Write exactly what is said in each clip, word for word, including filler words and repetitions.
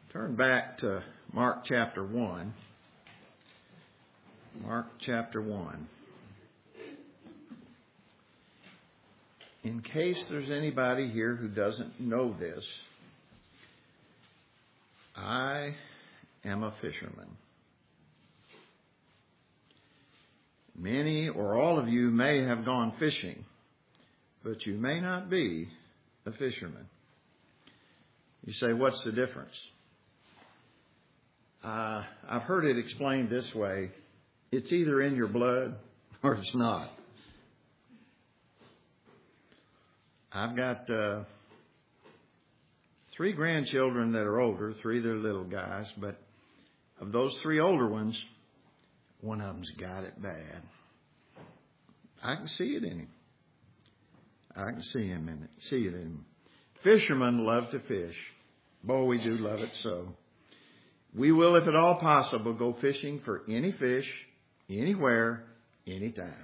Turn back to Mark chapter one. Mark chapter one. In case there's anybody here who doesn't know this, I am a fisherman. Many or all of you may have gone fishing, but you may not be a fisherman. You say, what's the difference? Uh, I've heard it explained this way. It's either in your blood or it's not. I've got uh, three grandchildren that are older, three that are little guys, but of those three older ones, one of them's got it bad. I can see it in him. I can see him in it. See it in him. Fishermen love to fish. Boy, we do love it so. We will, if at all possible, go fishing for any fish, anywhere, anytime.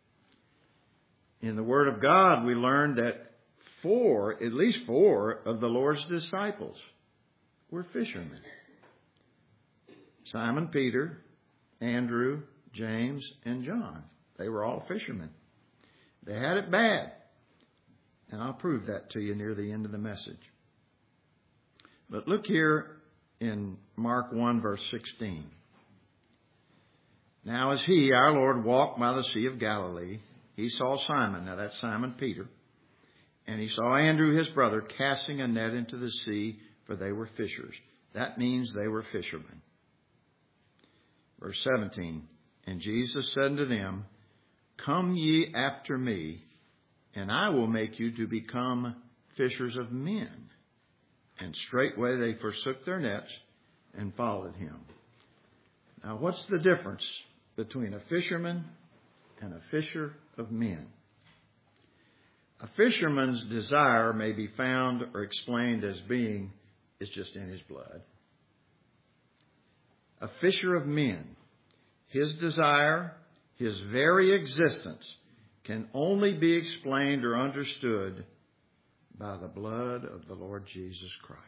In the Word of God, we learned that four, at least four of the Lord's disciples were fishermen. Simon Peter, Andrew, James, and John. They were all fishermen. They had it bad. And I'll prove that to you near the end of the message. But look here in Mark one, verse sixteen. Now as he, our Lord, walked by the Sea of Galilee, he saw Simon, now that's Simon Peter, and he saw Andrew, his brother, casting a net into the sea, for they were fishers. That means they were fishermen. Verse seventeen, and Jesus said unto them, come ye after me, and I will make you to become fishers of men. And straightway they forsook their nets and followed him. Now, what's the difference between a fisherman and a fisher of men? A fisherman's desire may be found or explained as being, it's just in his blood. A fisher of men, his desire, his very existence, can only be explained or understood by the blood of the Lord Jesus Christ.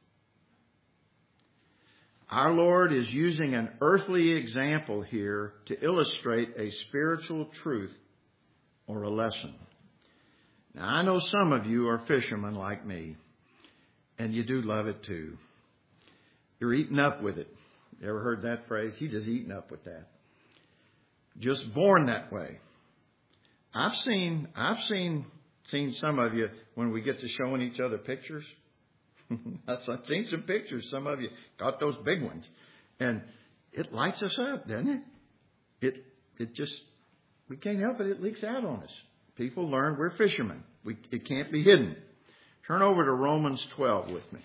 Our Lord is using an earthly example here to illustrate a spiritual truth or a lesson. Now, I know some of you are fishermen like me, and you do love it too. You're eating up with it. You ever heard that phrase? He just eating up with that. Just born that way. I've seen, I've seen, seen some of you when we get to showing each other pictures. I've seen some pictures. Some of you got those big ones, and it lights us up, doesn't it? It, it just, we can't help it. It leaks out on us. People learn we're fishermen. We, it can't be hidden. Turn over to Romans twelve with me.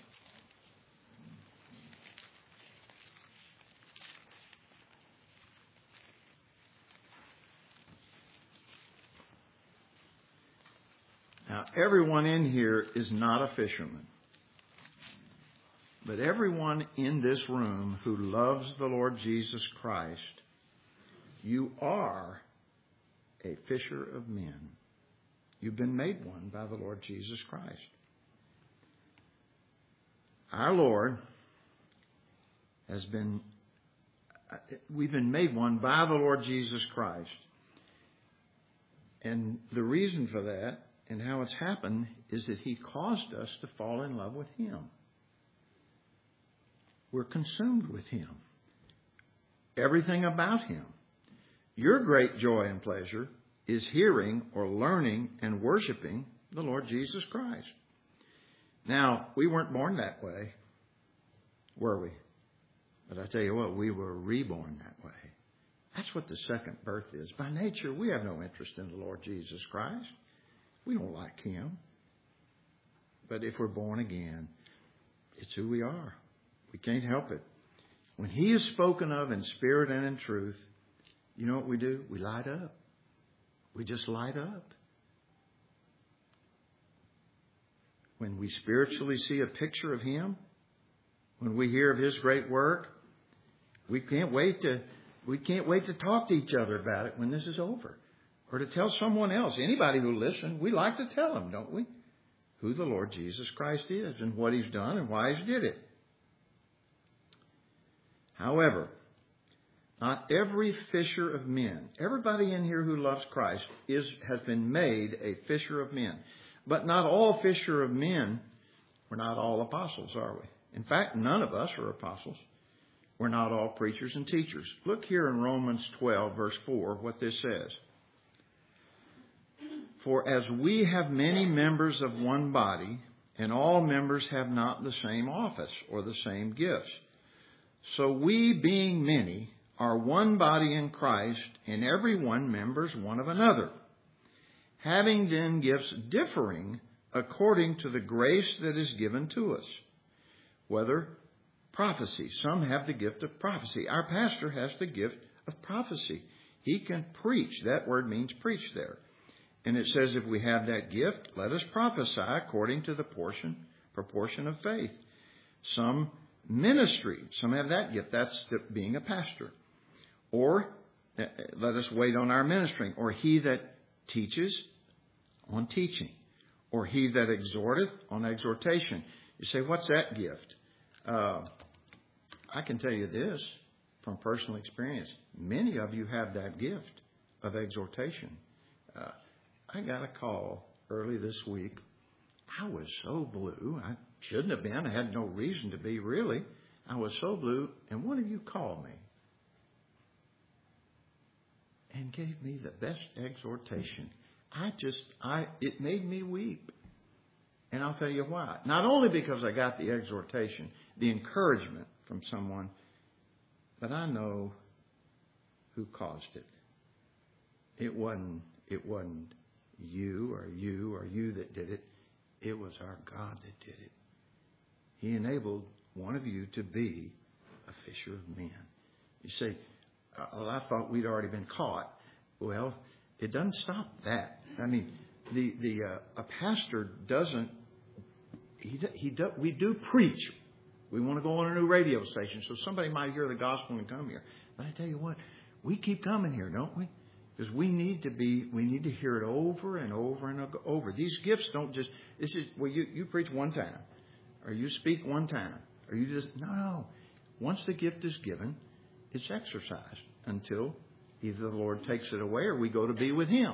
Now, everyone in here is not a fisherman. But everyone in this room who loves the Lord Jesus Christ, you are a fisher of men. You've been made one by the Lord Jesus Christ. Our Lord has been, we've been made one by the Lord Jesus Christ. And the reason for that and how it's happened is that he caused us to fall in love with him. We're consumed with him. Everything about him. Your great joy and pleasure is hearing or learning and worshiping the Lord Jesus Christ. Now, we weren't born that way, were we? But I tell you what, we were reborn that way. That's what the second birth is. By nature, we have no interest in the Lord Jesus Christ. We don't like him. But if we're born again, it's who we are. We can't help it. When he is spoken of in spirit and in truth, you know what we do? We light up. We just light up. When we spiritually see a picture of him, when we hear of his great work, we can't wait to we can't wait to talk to each other about it when this is over. Or to tell someone else, anybody who listens, we like to tell them, don't we? Who the Lord Jesus Christ is and what he's done and why he's did it. However, not every fisher of men, everybody in here who loves Christ is has been made a fisher of men. But not all fisher of men, we're not all apostles, are we? In fact, none of us are apostles. We're not all preachers and teachers. Look here in Romans twelve, verse four, what this says. For as we have many members of one body, and all members have not the same office or the same gifts, so we, being many, are one body in Christ, and every one members one of another. Having then gifts differing according to the grace that is given to us. Whether prophecy. Some have the gift of prophecy. Our pastor has the gift of prophecy. He can preach. That word means preach there. And it says if we have that gift, let us prophesy according to the portion, proportion of faith. Some ministry. Some have that gift. That's the, being a pastor. Or uh, let us wait on our ministering. Or he that teaches on teaching. Or he that exhorteth on exhortation. You say, what's that gift? Uh, I can tell you this from personal experience. Many of you have that gift of exhortation. Uh, I got a call early this week. I was so blue. I shouldn't have been. I had no reason to be, really. I was so blue. And one of you called me and gave me the best exhortation. I just, I, it made me weep. And I'll tell you why. Not only because I got the exhortation, the encouragement from someone, but I know who caused it. It wasn't, it wasn't you or you or you that did it. It was our God that did it. He enabled one of you to be a fisher of men. You say, well, I thought we'd already been caught. Well, it doesn't stop that. I mean, the the uh, a pastor doesn't. He he do, we do preach. We want to go on a new radio station, so somebody might hear the gospel and come here. But I tell you what, we keep coming here, don't we? Because we need to be. We need to hear it over and over and over. These gifts don't just. This is well, you you preach one time, or you speak one time, or you just no no. Once the gift is given, it's exercised until either the Lord takes it away or we go to be with Him.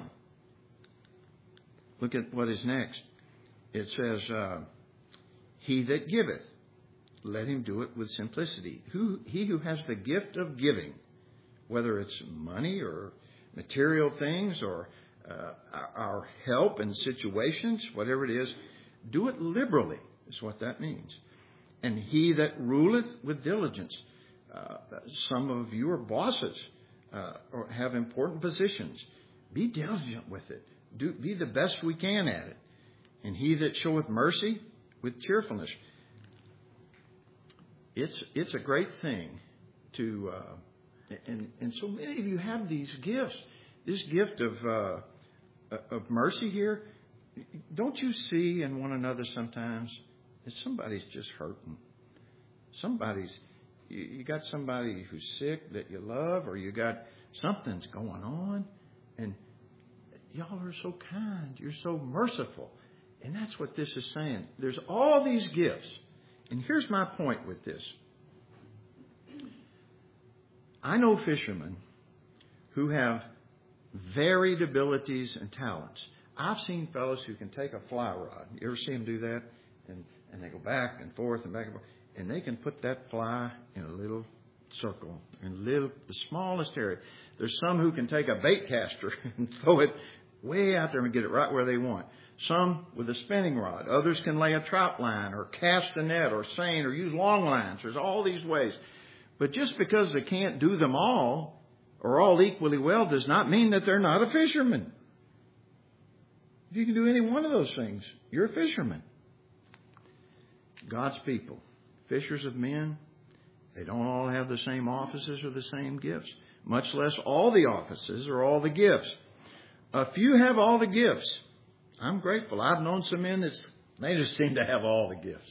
Look at what is next. It says, uh, he that giveth, let him do it with simplicity. Who, he who has the gift of giving, whether it's money or material things or uh, our help in situations, whatever it is, do it liberally, is what that means. And he that ruleth with diligence. Uh, some of you are bosses uh, or have important positions. Be diligent with it. Do, be the best we can at it. And he that showeth mercy with cheerfulness. It's it's a great thing to, uh, and and so many of you have these gifts. This gift of uh, of mercy here. Don't you see in one another sometimes that somebody's just hurting? Somebody's you, you got somebody who's sick that you love, or you got something's going on, and y'all are so kind. You're so merciful. And that's what this is saying. There's all these gifts. And here's my point with this. I know fishermen who have varied abilities and talents. I've seen fellows who can take a fly rod. You ever see them do that? And, and they go back and forth and back and forth. And they can put that fly in a little circle, in little, the smallest area. There's some who can take a bait caster and throw it way out there and get it right where they want. Some with a spinning rod. Others can lay a trout line or cast a net or seine or use long lines. There's all these ways. But just because they can't do them all or all equally well does not mean that they're not a fisherman. If you can do any one of those things, you're a fisherman. God's people, fishers of men, they don't all have the same offices or the same gifts, much less all the offices or all the gifts. A few have all the gifts. I'm grateful. I've known some men that they just seem to have all the gifts.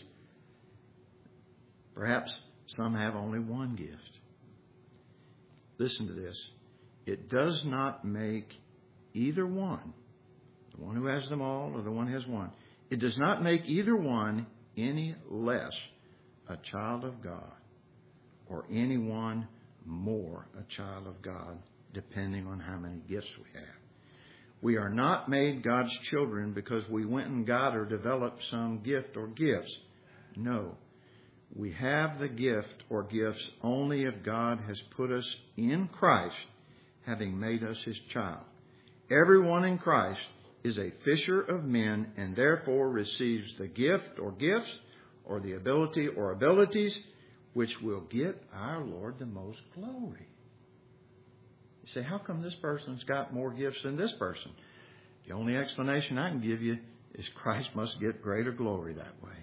Perhaps some have only one gift. Listen to this. It does not make either one, the one who has them all or the one who has one, it does not make either one any less a child of God or anyone more a child of God, depending on how many gifts we have. We are not made God's children because we went and got or developed some gift or gifts. No. We have the gift or gifts only if God has put us in Christ, having made us His child. Everyone in Christ is a fisher of men and therefore receives the gift or gifts or the ability or abilities which will get our Lord the most glory. You say, how come this person's got more gifts than this person? The only explanation I can give you is Christ must get greater glory that way.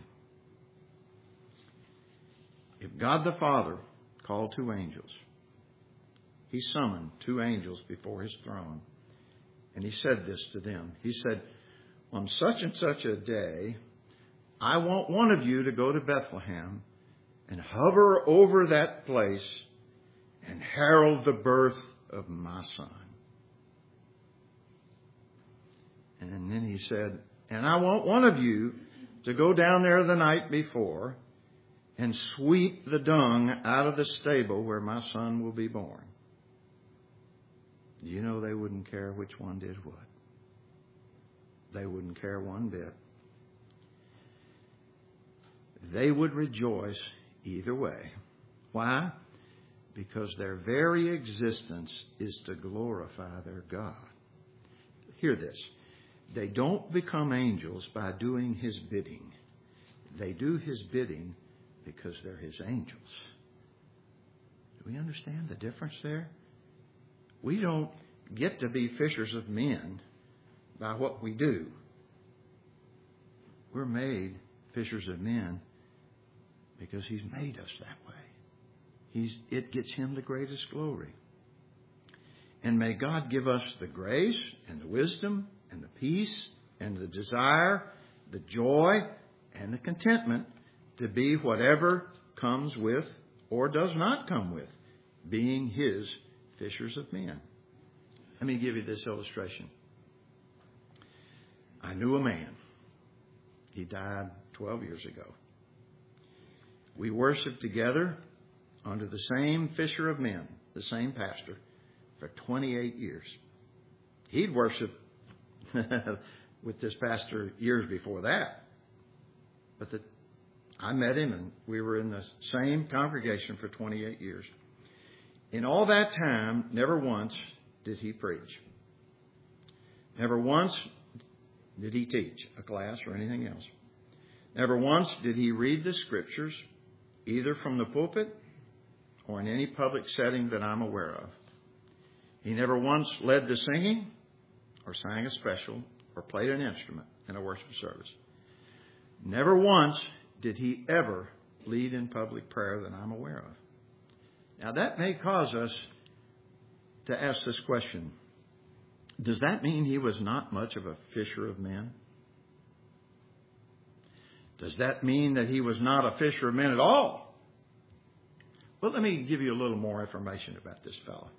If God the Father called two angels, He summoned two angels before His throne. And He said this to them. He said, on such and such a day, I want one of you to go to Bethlehem and hover over that place and herald the birth of my son. And then He said, and I want one of you to go down there the night before and sweep the dung out of the stable where my son will be born. You know they wouldn't care which one did what. They wouldn't care one bit. They would rejoice either way. Why? Because their very existence is to glorify their God. Hear this. They don't become angels by doing His bidding. They do His bidding because they're His angels. Do we understand the difference there? We don't get to be fishers of men by what we do. We're made fishers of men because He's made us that way. He's, it gets Him the greatest glory. And may God give us the grace and the wisdom and the peace and the desire, the joy and the contentment to be whatever comes with or does not come with being His fishers of men. Let me give you this illustration. I knew a man. He died twelve years ago. We worshiped together under the same fisher of men, the same pastor, for twenty-eight years. He'd worshiped with this pastor years before that. But the, I met him and we were in the same congregation for twenty-eight years. In all that time, never once did he preach. Never once did he teach a class or anything else. Never once did he read the Scriptures, either from the pulpit or in any public setting that I'm aware of. He never once led the singing or sang a special or played an instrument in a worship service. Never once did he ever lead in public prayer that I'm aware of. Now, that may cause us to ask this question. Does that mean he was not much of a fisher of men? Does that mean that he was not a fisher of men at all? Well, let me give you a little more information about this fellow.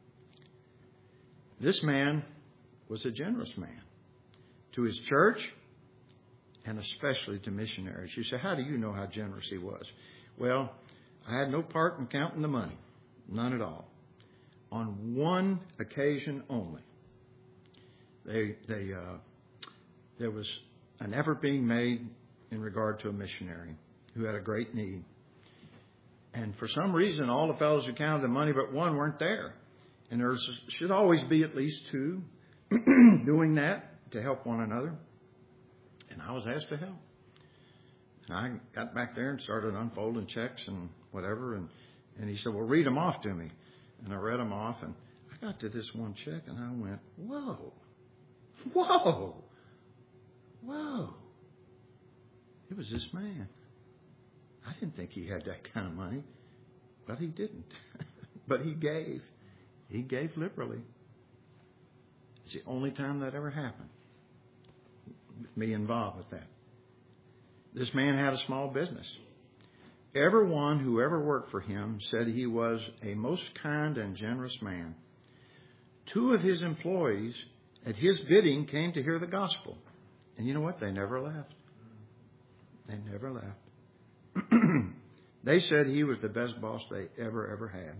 This man was a generous man to his church and especially to missionaries. You say, how do you know how generous he was? Well, I had no part in counting the money. None at all. On one occasion only, they, they, uh, there was an effort being made in regard to a missionary who had a great need. And for some reason, all the fellows who counted the money but one weren't there. And there should always be at least two doing that to help one another. And I was asked to help. And I got back there and started unfolding checks and whatever. And, and he said, well, read them off to me. And I read them off. And I got to this one check and I went, whoa, whoa, whoa. It was this man. I didn't think he had that kind of money. But he didn't. But he gave. He gave liberally. It's the only time that ever happened. With me involved with that. This man had a small business. Everyone who ever worked for him said he was a most kind and generous man. Two of his employees, at his bidding, came to hear the gospel. And you know what? They never left. They never left. They said he was the best boss they ever, ever had.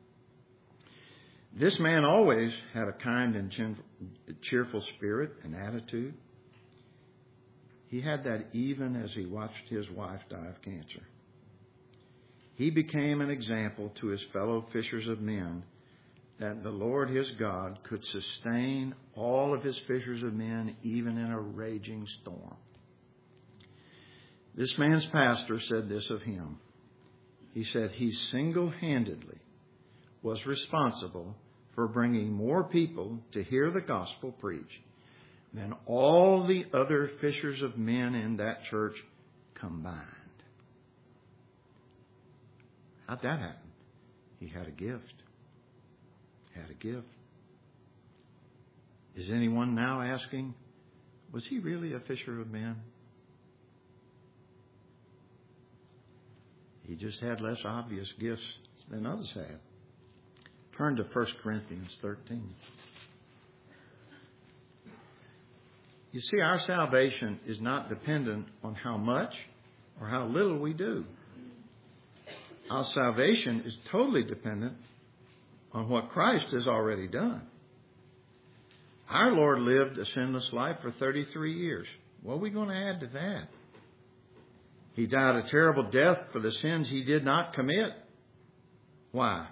This man always had a kind and cheerful spirit and attitude. He had that even as he watched his wife die of cancer. He became an example to his fellow fishers of men that the Lord his God could sustain all of his fishers of men even in a raging storm. This man's pastor said this of him. He said he single-handedly was responsible for bringing more people to hear the gospel preached than all the other fishers of men in that church combined. How'd that happen? He had a gift. Had a gift. Is anyone now asking, was he really a fisher of men? He just had less obvious gifts than others had. Turn to First Corinthians thirteen. You see, our salvation is not dependent on how much or how little we do. Our salvation is totally dependent on what Christ has already done. Our Lord lived a sinless life for thirty-three years. What are we going to add to that? He died a terrible death for the sins he did not commit. Why?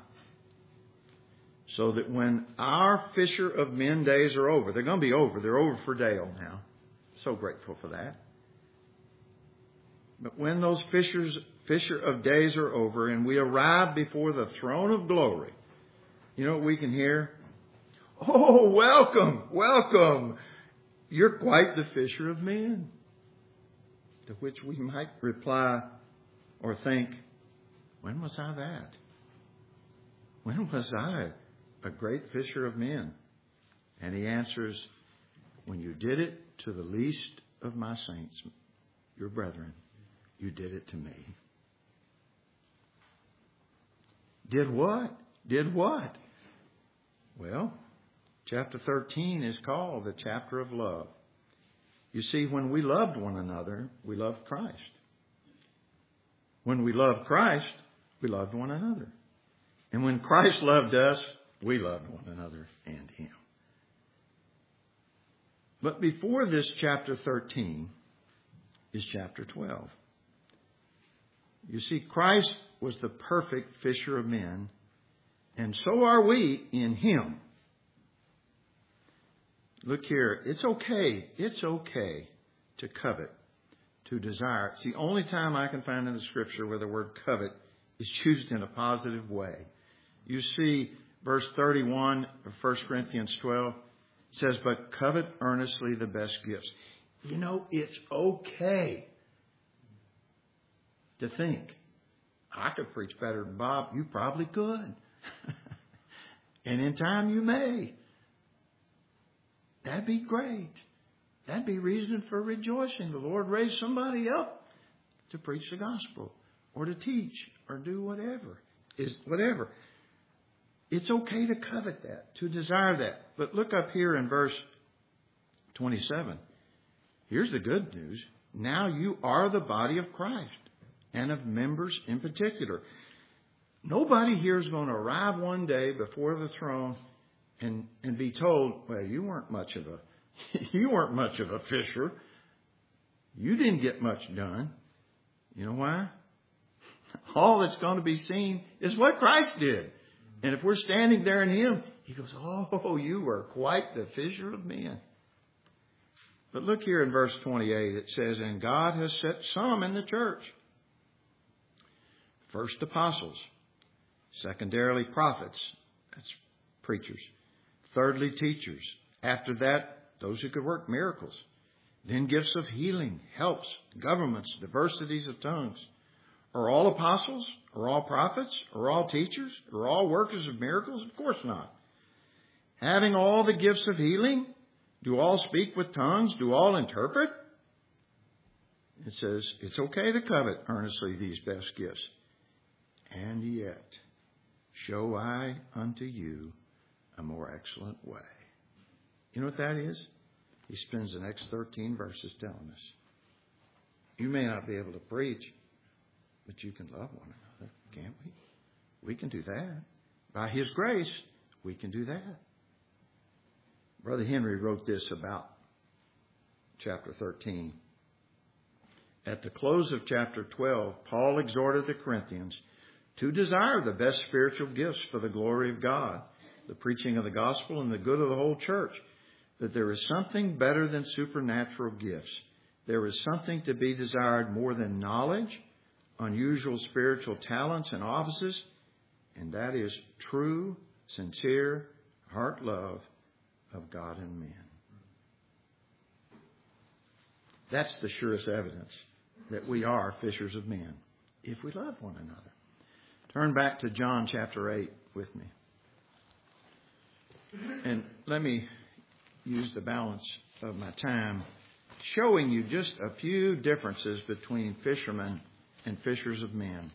So that when our fisher of men days are over, they're going to be over. They're over for Dale now. So grateful for that. But when those fishers, fisher of days are over and we arrive before the throne of glory, you know what we can hear? Oh, welcome, welcome. You're quite the fisher of men. To which we might reply or think, when was I that? When was I a great fisher of men? And he answers, when you did it to the least of my saints, your brethren, you did it to me. Did what? Did what? Well, chapter thirteen is called the chapter of love. You see, when we loved one another, we loved Christ. When we loved Christ, we loved one another. And when Christ loved us, we loved one another and Him. But before this chapter thirteen is chapter twelve. You see, Christ was the perfect fisher of men, and so are we in Him. Look here, it's okay, it's okay to covet, to desire. It's the only time I can find in the Scripture where the word covet is used in a positive way. You see, verse thirty-one of First Corinthians twelve says, but covet earnestly the best gifts. You know, it's okay to think, I could preach better than Bob. You probably could. And in time you may. That'd be great. That'd be reason for rejoicing. The Lord raised somebody up to preach the gospel or to teach or do whatever. Is whatever. It's okay to covet that, to desire that. But look up here in verse twenty-seven. Here's the good news. Now you are the body of Christ and of members in particular. Nobody here is going to arrive one day before the throne and, and be told, well, you weren't much of a you weren't much of a fisher. You didn't get much done. You know why? All that's going to be seen is what Christ did. And if we're standing there in Him, He goes, oh, you were quite the fisher of men. But look here in verse twenty-eight. It says, and God has set some in the church. First apostles. Secondarily prophets. That's preachers. Thirdly teachers. After that, those who could work miracles. Then gifts of healing, helps, governments, diversities of tongues. Are all apostles? Are all prophets? Are all teachers? Are all workers of miracles? Of course not. Having all the gifts of healing? Do all speak with tongues? Do all interpret? It says, it's okay to covet earnestly these best gifts. And yet, show I unto you a more excellent way. You know what that is? He spends the next thirteen verses telling us. You may not be able to preach, but you can love one another. We can do that. By His grace, we can do that. Brother Henry wrote this about chapter thirteen. At the close of chapter twelve, Paul exhorted the Corinthians to desire the best spiritual gifts for the glory of God, the preaching of the gospel, and the good of the whole church. That there is something better than supernatural gifts. There is something to be desired more than knowledge, unusual spiritual talents and offices, and that is true, sincere, heart love of God and men. That's the surest evidence that we are fishers of men, if we love one another. Turn back to John chapter eight with me. And let me use the balance of my time showing you just a few differences between fishermen and fishers of men.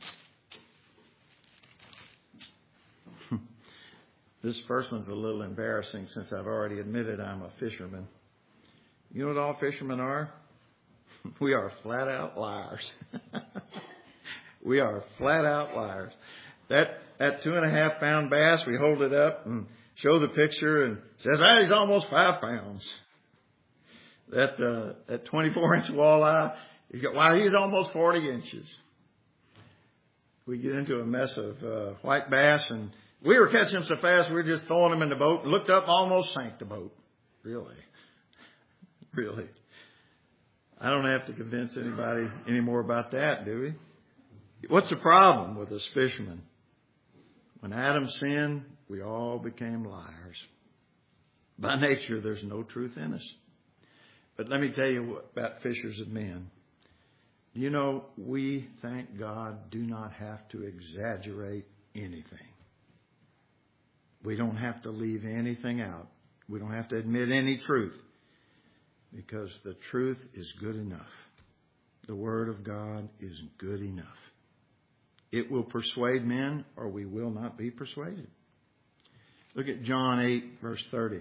This first one's a little embarrassing since I've already admitted I'm a fisherman. You know what all fishermen are? We are flat out liars. We are flat out liars. That that two and a half pound bass, we hold it up and show the picture and says, ah, he's almost five pounds. That uh, that twenty-four inch walleye, he's got, wow, he's almost forty inches. We get into a mess of uh, white bass, and we were catching them so fast we were just throwing them in the boat and looked up, almost sank the boat. Really, really. I don't have to convince anybody anymore about that, do we? What's the problem with us fishermen? When Adam sinned, we all became liars. By nature, there's no truth in us. But let me tell you what, about fishers of men. You know, we, thank God, do not have to exaggerate anything. We don't have to leave anything out. We don't have to admit any truth. Because the truth is good enough. The Word of God is good enough. It will persuade men, or we will not be persuaded. Look at John eight, verse thirty.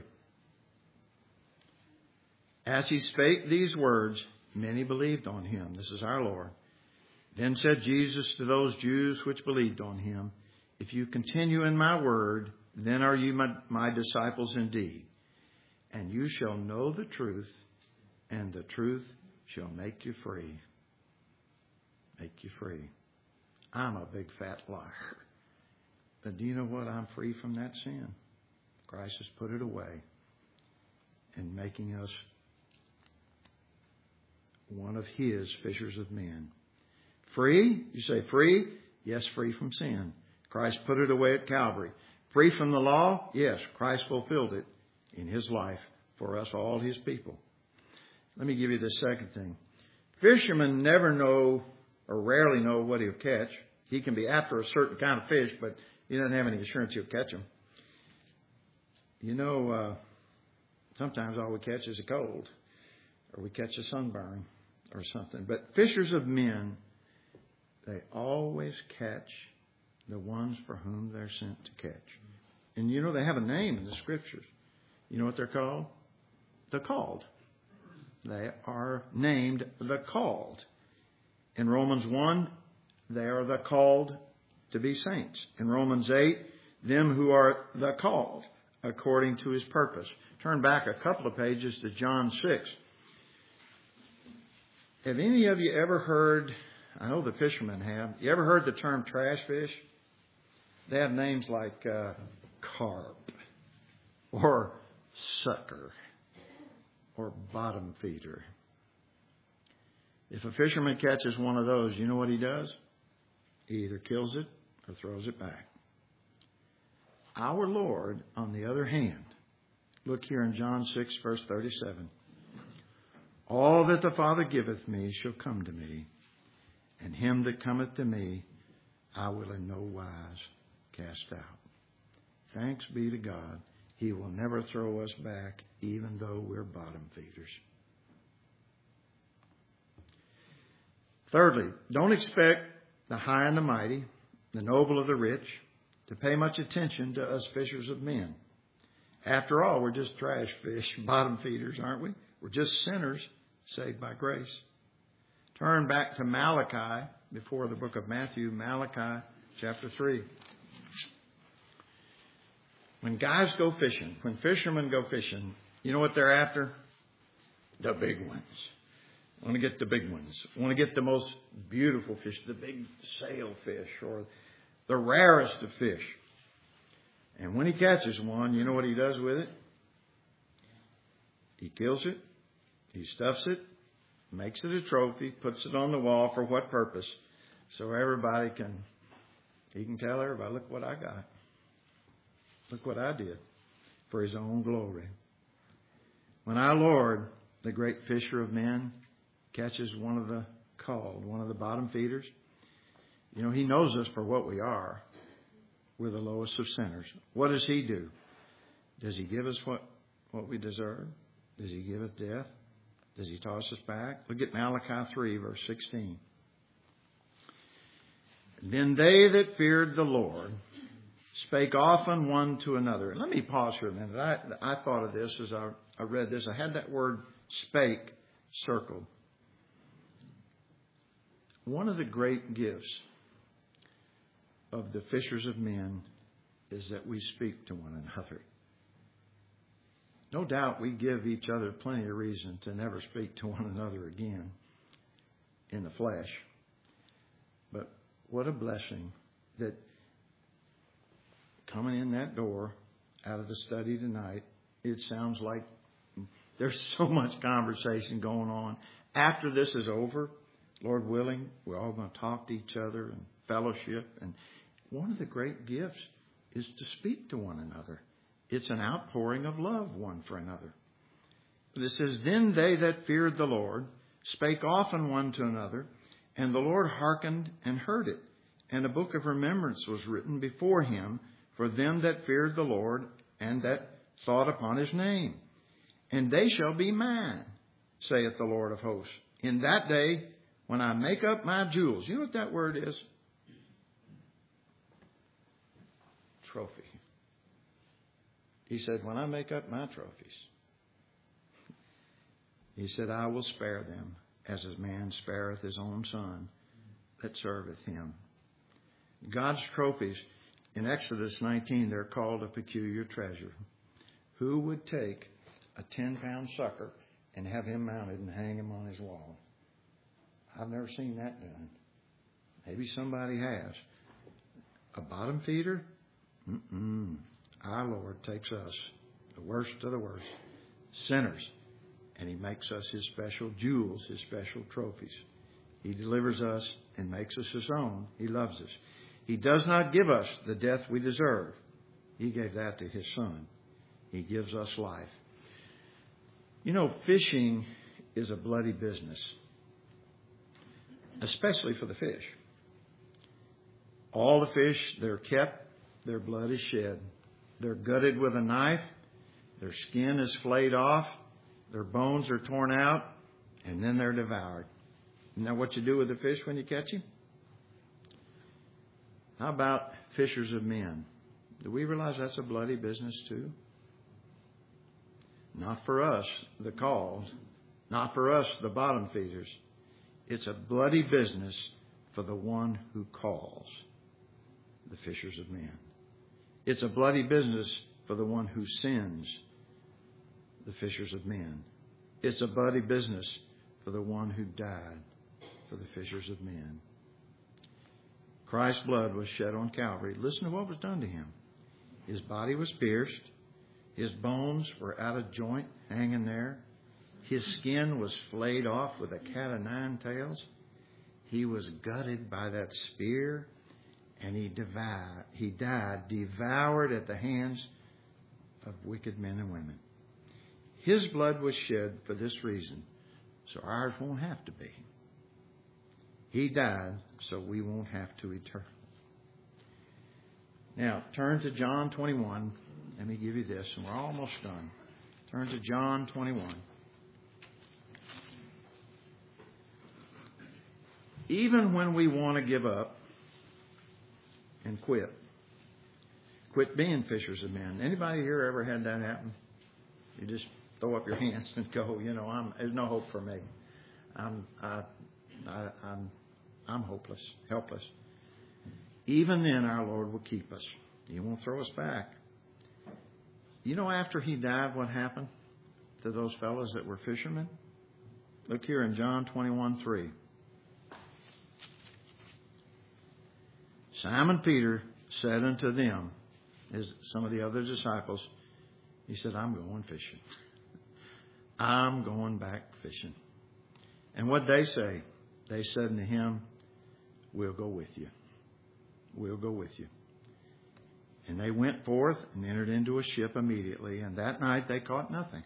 As he spake these words, many believed on him. This is our Lord. Then said Jesus to those Jews which believed on him, if you continue in my word, then are you my, my disciples indeed. And you shall know the truth, and the truth shall make you free. Make you free. I'm a big fat liar. But do you know what? I'm free from that sin. Christ has put it away and making us one of His fishers of men. Free? You say free? Yes, free from sin. Christ put it away at Calvary. Free from the law? Yes, Christ fulfilled it in His life for us, all His people. Let me give you the second thing. Fishermen never know or rarely know what he'll catch. He can be after a certain kind of fish, but he doesn't have any assurance he'll catch them. You know, uh, sometimes all we catch is a cold, or we catch a sunburn or something. But fishers of men, they always catch the ones for whom they're sent to catch. And you know, they have a name in the Scriptures. You know what they're called? The called. They are named the called. In Romans one, they are the called to be saints. In Romans eight, them who are the called according to His purpose. Turn back a couple of pages to John six. Have any of you ever heard, I know the fishermen have, you ever heard the term trash fish? They have names like uh, carp or sucker or bottom feeder. If a fisherman catches one of those, you know what he does? He either kills it or throws it back. Our Lord, on the other hand, look here in John six, verse thirty-seven. All that the Father giveth me shall come to me, and him that cometh to me I will in no wise cast out. Thanks be to God. He will never throw us back, even though we're bottom feeders. Thirdly, don't expect the high and the mighty, the noble or the rich, to pay much attention to us fishers of men. After all, we're just trash fish, bottom feeders, aren't we? We're just sinners saved by grace. Turn back to Malachi before the book of Matthew, Malachi chapter three. When guys go fishing, when fishermen go fishing, you know what they're after? The big ones. I want to get the big ones. I want to get the most beautiful fish, the big sailfish, or the rarest of fish. And when he catches one, you know what he does with it? He kills it, he stuffs it, makes it a trophy, puts it on the wall. For what purpose? So everybody can, he can tell everybody, look what I got. Look what I did, for his own glory. When our Lord, the great fisher of men, catches one of the called, one of the bottom feeders, you know, he knows us for what we are. We're the lowest of sinners. What does he do? Does he give us what, what we deserve? Does he give us death? Does he toss us back? Look at Malachi three, verse sixteen. Then they that feared the Lord spake often one to another. And let me pause for a minute. I, I thought of this as I, I read this. I had that word spake circled. One of the great gifts of the fishers of men is that we speak to one another. No doubt we give each other plenty of reason to never speak to one another again in the flesh. But what a blessing that coming in that door out of the study tonight, it sounds like there's so much conversation going on. After this is over, Lord willing, we're all going to talk to each other and fellowship. And one of the great gifts is to speak to one another. It's an outpouring of love one for another. But it says, then they that feared the Lord spake often one to another, and the Lord hearkened and heard it. And a book of remembrance was written before him for them that feared the Lord and that thought upon his name. And they shall be mine, saith the Lord of hosts, in that day when I make up my jewels. You know what that word is? Trophy. He said, when I make up my trophies, he said, I will spare them as a man spareth his own son that serveth him. God's trophies, in Exodus nineteen, they're called a peculiar treasure. Who would take a ten-pound sucker and have him mounted and hang him on his wall? I've never seen that done. Maybe somebody has. A bottom feeder? Mm-mm. Our Lord takes us, the worst of the worst, sinners, and he makes us his special jewels, his special trophies. He delivers us and makes us his own. He loves us. He does not give us the death we deserve. He gave that to his son. He gives us life. You know, fishing is a bloody business, especially for the fish. All the fish, they're kept, their blood is shed. They're gutted with a knife. Their skin is flayed off. Their bones are torn out. And then they're devoured. Isn't that what you do with the fish when you catch him? How about fishers of men? Do we realize that's a bloody business too? Not for us, the called. Not for us, the bottom feeders. It's a bloody business for the one who calls, the fishers of men. It's a bloody business for the one who sins, the fishers of men. It's a bloody business for the one who died, for the fishers of men. Christ's blood was shed on Calvary. Listen to what was done to him. His body was pierced. His bones were out of joint, hanging there. His skin was flayed off with a cat of nine tails. He was gutted by that spear. And he devoured, he died, devoured at the hands of wicked men and women. His blood was shed for this reason, so ours won't have to be. He died so we won't have to eternally. Now, turn to John twenty-one. Let me give you this, and we're almost done. Turn to John twenty-one. Even when we want to give up, and quit. Quit being fishers of men. Anybody here ever had that happen? You just throw up your hands and go, you know, I'm, there's no hope for me. I'm, I, I, I'm, I'm hopeless, helpless. Even then, our Lord will keep us. He won't throw us back. You know, after he died, what happened to those fellows that were fishermen? Look here in John twenty-one three. Simon Peter said unto them, as some of the other disciples, he said, I'm going fishing. I'm going back fishing. And what they say? They said unto him, we'll go with you. We'll go with you. And they went forth and entered into a ship immediately, and that night they caught nothing.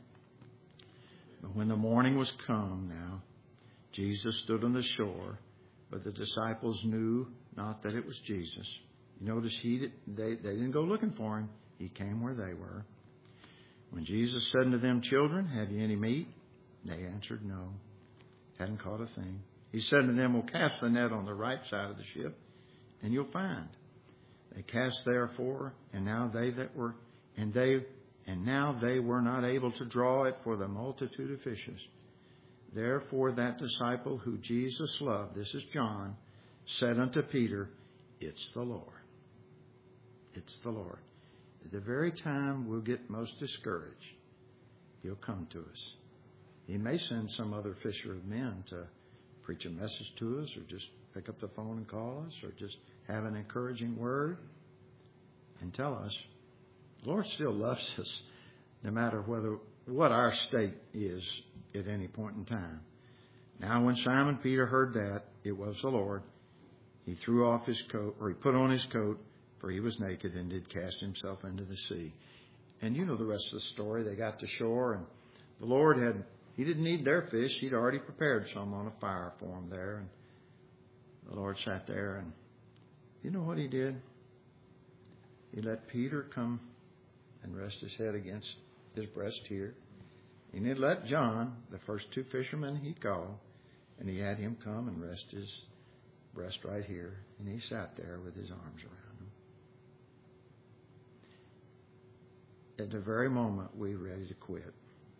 But when the morning was come now, Jesus stood on the shore, but the disciples knew not that it was Jesus. You notice he did, they, they didn't go looking for him. He came where they were. When Jesus said unto them, children, have ye any meat? They answered, no. Hadn't caught a thing. He said to them, well, cast the net on the right side of the ship, and you'll find. They cast therefore, and now they that were, and they, and now they were not able to draw it for the multitude of fishes. Therefore that disciple who Jesus loved, this is John, said unto Peter, it's the Lord. It's the Lord. At the very time we'll get most discouraged, He'll come to us. He may send some other fisher of men to preach a message to us, or just pick up the phone and call us, or just have an encouraging word and tell us the Lord still loves us, no matter whether what our state is at any point in time. Now when Simon Peter heard that it was the Lord, he threw off his coat, or he put on his coat, for he was naked, and did cast himself into the sea. And you know the rest of the story. They got to shore, and the Lord had, he didn't need their fish. He'd already prepared some on a fire for them there. And the Lord sat there, and you know what he did? He let Peter come and rest his head against his breast here. And he let John, the first two fishermen he called, and he had him come and rest his breast right here. And he sat there with his arms around him. At the very moment we're ready to quit,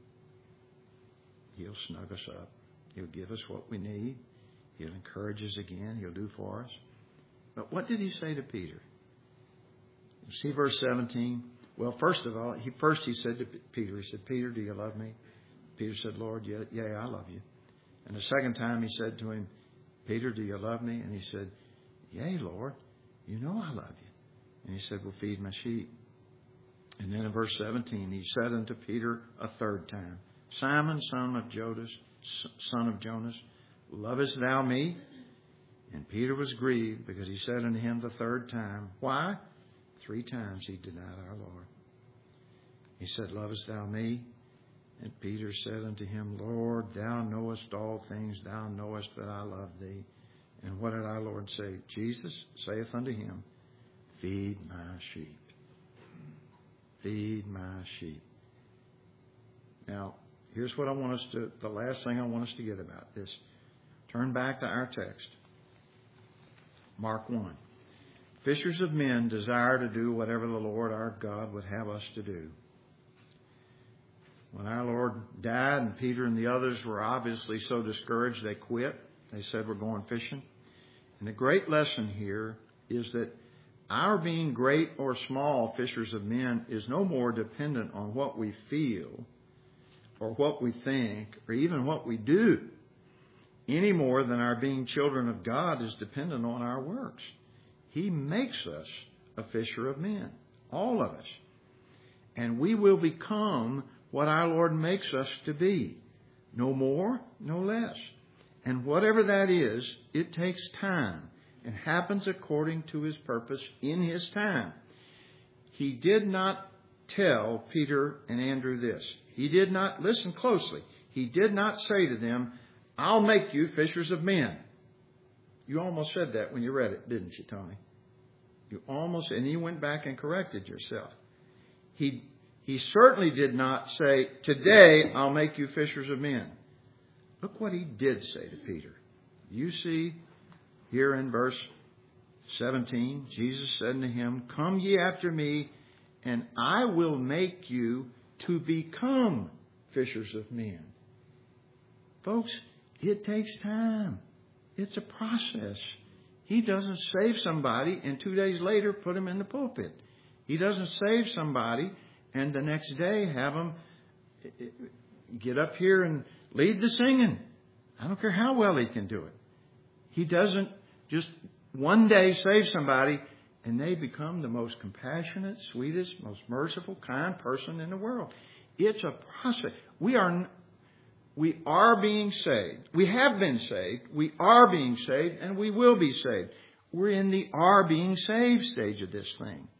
He'll snug us up. He'll give us what we need. He'll encourage us again. He'll do for us. But what did he say to Peter? You see verse seventeen? Well, first of all, he first he said to Peter, he said, Peter, do you love me? Peter said, Lord, yeah, yeah, I love you. And the second time he said to him, Peter, do you love me? And he said, yea, Lord, you know I love you. And he said, well, feed my sheep. And then in verse seventeen, he said unto Peter a third time, Simon, son of Jonas, son of Jonas, lovest thou me? And Peter was grieved, because he said unto him the third time, why? Three times he denied our Lord. He said, lovest thou me? And Peter said unto him, Lord, thou knowest all things. Thou knowest that I love thee. And what did our Lord say? Jesus saith unto him, feed my sheep. Feed my sheep. Now, here's what I want us to, the last thing I want us to get about this. Turn back to our text. Mark one. Fishers of men desire to do whatever the Lord our God would have us to do. When our Lord died and Peter and the others were obviously so discouraged they quit. They said, we're going fishing. And the great lesson here is that our being great or small fishers of men is no more dependent on what we feel or what we think or even what we do, any more than our being children of God is dependent on our works. He makes us a fisher of men, all of us. And we will become what our Lord makes us to be. No more, no less. And whatever that is, it takes time and happens according to His purpose in His time. He did not tell Peter and Andrew this. He did not, listen closely, He did not say to them, I'll make you fishers of men. You almost said that when you read it, didn't you, Tony? You almost, and you went back and corrected yourself. He He certainly did not say, today I'll make you fishers of men. Look what He did say to Peter. You see here in verse seventeen, Jesus said unto him, come ye after me, and I will make you to become fishers of men. Folks, it takes time. It's a process. He doesn't save somebody and two days later put him in the pulpit. He doesn't save somebody and the next day have them get up here and lead the singing. I don't care how well he can do it. He doesn't just one day save somebody and they become the most compassionate, sweetest, most merciful, kind person in the world. It's a process. We are, we are being saved. We have been saved. We are being saved, and we will be saved. We're in the are being saved stage of this thing.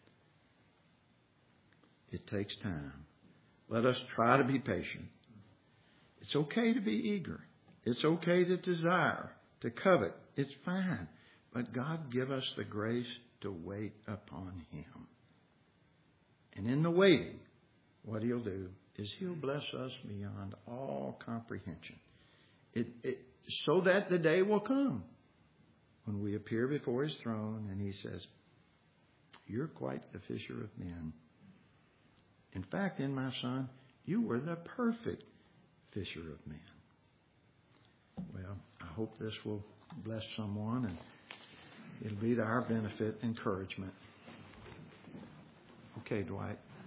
It takes time. Let us try to be patient. It's okay to be eager. It's okay to desire, to covet. It's fine. But God give us the grace to wait upon Him. And in the waiting, what He'll do is He'll bless us beyond all comprehension. It, it, so that the day will come when we appear before His throne and He says, "You're quite the fisher of men. In fact, in my son, you were the perfect fisher of men." Well, I hope this will bless someone, and it'll be to our benefit, encouragement. Okay, Dwight.